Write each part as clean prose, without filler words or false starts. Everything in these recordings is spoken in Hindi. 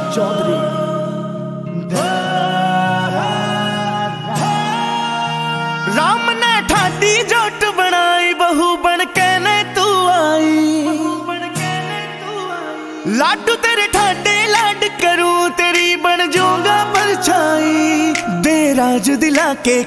चौधरी। राम ने ठाडी जोट बनाई, बहू बन के ने तू आई। लाडू तेरे ठाडे लाड करूं, तेरी बन जाऊंगा परछाई। दे राज दिला के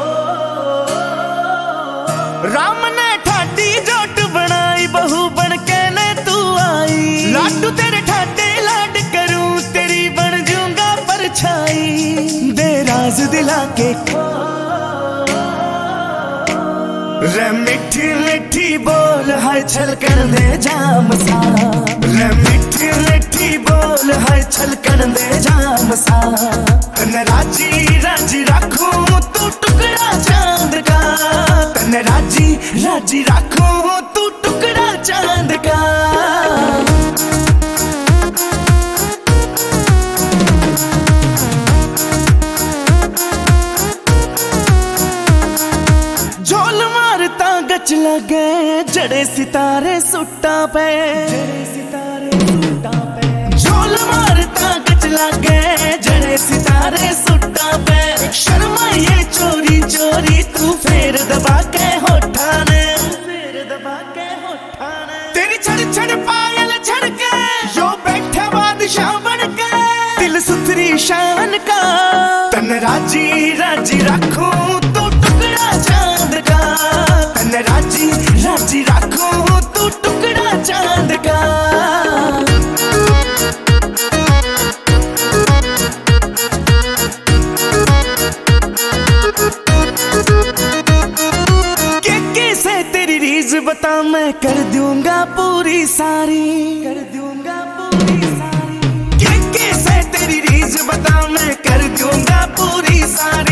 राम ने ठाडी जोट बनाई, बहू बन के ने तू आई। लाडू तेरे ठाडे लाड करूं, तेरी बन जाऊंगा परछाई। दे राज दिला के रे मिठी मिठी बोल है छलकन दे जाम सा। रे मिठी मिठी बोल है छलकन दे जाम सा। तन राजी राजी रखूं तू टुकड़ा चांद का। तन राजी राजी रखूं तू टुकड़ा चांद का। गच लगे जड़े सितारे सुट्टा पे। झोल मारता गच लगे जड़े सितारे सुट्टा पे। शर्माइए चोरी चोरी तू फेर दबा के होठाने। तेरी छड़ छड़ पायल छड़के यो बैठे बादशाह बनके। दिल सुथरी शान का तन राजी राजी रखूं तू टुकड़ा चांद का। तन राजी राजी रखूं तू टुकड़ा चांद का। कैसे तेरी रीज बता मैं कर दूंगा पूरी सारी। कर दूंगा पूरी सारी। कैसे तेरी रीज बता मैं कर दूंगा पूरी सारी।